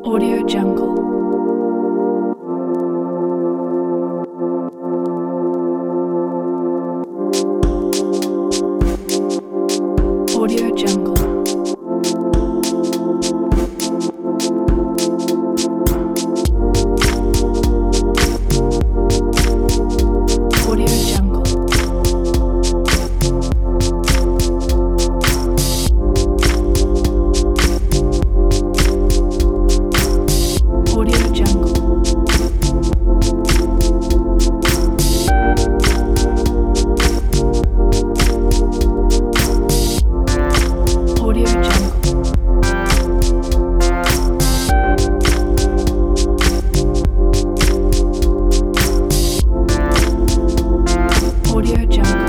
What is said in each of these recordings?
Audio Jungle. Audio Jungle. Audio Jungle. Audio Jungle. Audio Jungle. Audio Jungle.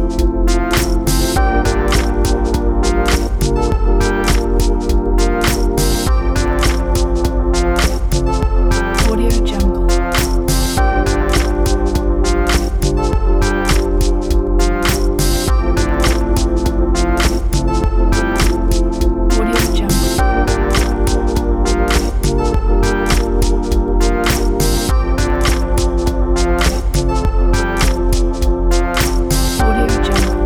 Audio Jungle. Audio Jungle. Audio Jungle.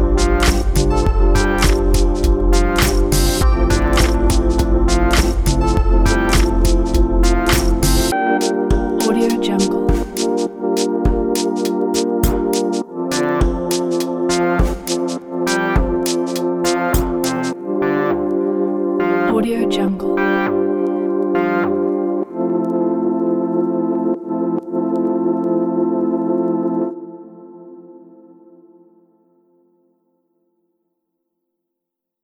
Audio Jungle. Audio Jungle.